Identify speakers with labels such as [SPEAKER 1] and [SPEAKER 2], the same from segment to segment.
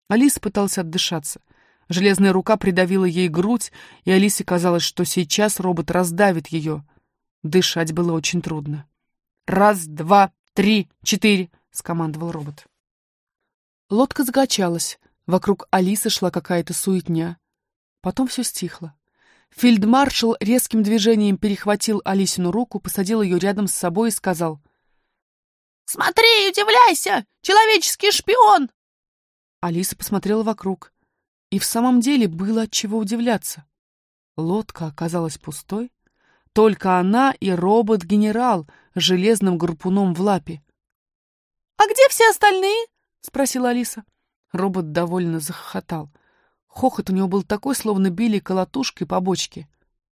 [SPEAKER 1] Алиса пыталась отдышаться. Железная рука придавила ей грудь, и Алисе казалось, что сейчас робот раздавит ее. Дышать было очень трудно. «Раз, два, три, четыре!» — скомандовал робот. Лодка закачалась. Вокруг Алисы шла какая-то суетня. Потом все стихло. Фельдмаршал резким движением перехватил Алисину руку, посадил ее рядом с собой и сказал:
[SPEAKER 2] «Смотри и удивляйся! Человеческий шпион!»
[SPEAKER 1] Алиса посмотрела вокруг. И в самом деле было от чего удивляться. Лодка оказалась пустой. Только она и робот-генерал с железным гарпуном в лапе.
[SPEAKER 2] «А где все остальные?»
[SPEAKER 1] — спросила Алиса. Робот довольно захохотал. Хохот у него был такой, словно били колотушкой по бочке.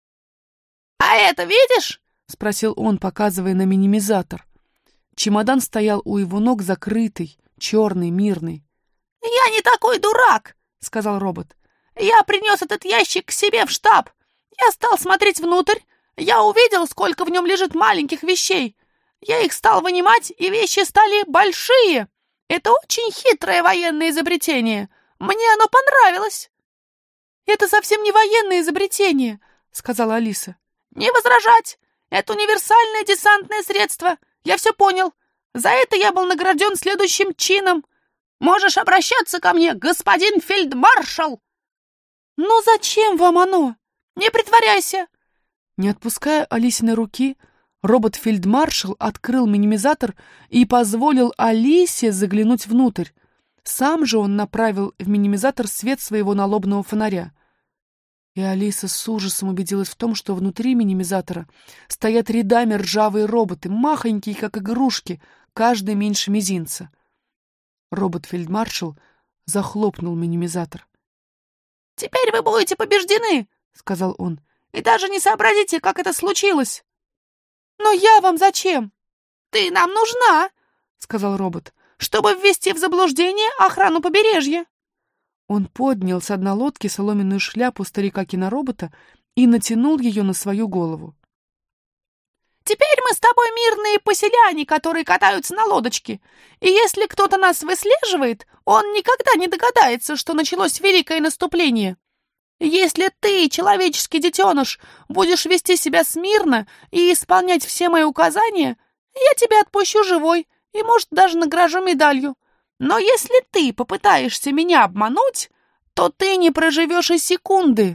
[SPEAKER 2] «А это видишь?»
[SPEAKER 1] — спросил он, показывая на минимизатор. Чемодан стоял у его ног закрытый, черный, мирный.
[SPEAKER 2] «Я не такой дурак!» — сказал робот. «Я принес этот ящик к себе в штаб. Я стал смотреть внутрь. Я увидел, сколько в нем лежит маленьких вещей. Я их стал вынимать, и вещи стали большие. Это очень хитрое военное изобретение. Мне оно понравилось».
[SPEAKER 1] «Это совсем не военное изобретение», — сказала Алиса.
[SPEAKER 2] «Не возражать! Это универсальное десантное средство. Я все понял. За это я был награжден следующим чином. Можешь обращаться ко мне, господин фельдмаршал!»
[SPEAKER 1] «Но зачем вам оно?»
[SPEAKER 2] «Не притворяйся!»
[SPEAKER 1] Не отпуская Алисиной руки, робот-фельдмаршал открыл минимизатор и позволил Алисе заглянуть внутрь. Сам же он направил в минимизатор свет своего налобного фонаря. И Алиса с ужасом убедилась в том, что внутри минимизатора стоят рядами ржавые роботы, махонькие, как игрушки, каждый меньше мизинца. Робот-фельдмаршал захлопнул минимизатор.
[SPEAKER 2] «Теперь вы будете побеждены», — сказал он, — «и даже не сообразите, как это случилось».
[SPEAKER 1] «Но я вам зачем?»
[SPEAKER 2] «Ты нам нужна», — сказал робот, — «чтобы ввести в заблуждение охрану побережья».
[SPEAKER 1] Он поднял с дна лодки соломенную шляпу старика-киноробота и натянул ее на свою голову.
[SPEAKER 2] «Теперь мы с тобой мирные поселяне, которые катаются на лодочке. И если кто-то нас выслеживает, он никогда не догадается, что началось великое наступление. Если ты, человеческий детеныш, будешь вести себя смирно и исполнять все мои указания, я тебя отпущу живой и, может, даже награжу медалью. Но если ты попытаешься меня обмануть, то ты не проживешь и секунды».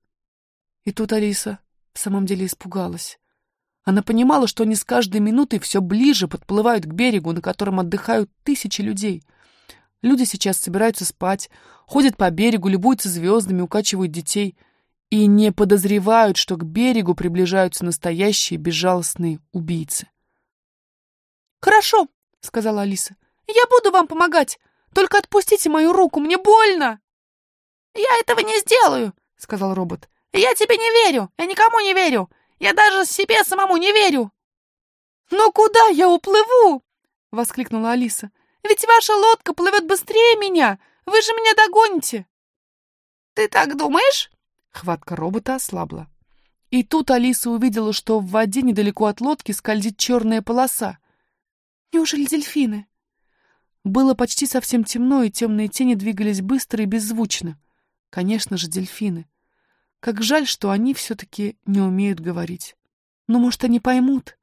[SPEAKER 1] И тут Алиса в самом деле испугалась. Она понимала, что они с каждой минутой все ближе подплывают к берегу, на котором отдыхают тысячи людей. Люди сейчас собираются спать, ходят по берегу, любуются звездами, укачивают детей и не подозревают, что к берегу приближаются настоящие безжалостные убийцы.
[SPEAKER 2] «Хорошо», — сказала Алиса, — «я буду вам помогать. Только отпустите мою руку, мне больно». «Я этого не сделаю», — сказал робот. «Я тебе не верю, я никому не верю. Я даже себе самому не верю».
[SPEAKER 1] «Но куда я уплыву?» — воскликнула Алиса.
[SPEAKER 2] «Ведь ваша лодка плывет быстрее меня. Вы же меня догоните». «Ты так думаешь?»
[SPEAKER 1] Хватка робота ослабла. И тут Алиса увидела, что в воде недалеко от лодки скользит черная полоса.
[SPEAKER 2] «Неужели дельфины?»
[SPEAKER 1] Было почти совсем темно, и темные тени двигались быстро и беззвучно. Конечно же, дельфины. Как жаль, что они все-таки не умеют говорить. Но, может, они поймут?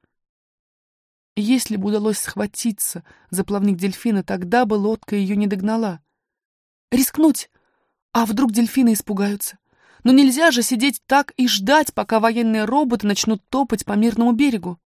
[SPEAKER 1] Если бы удалось схватиться за плавник дельфина, тогда бы лодка ее не догнала. Рискнуть! А вдруг дельфины испугаются? Но нельзя же сидеть так и ждать, пока военные роботы начнут топать по мирному берегу.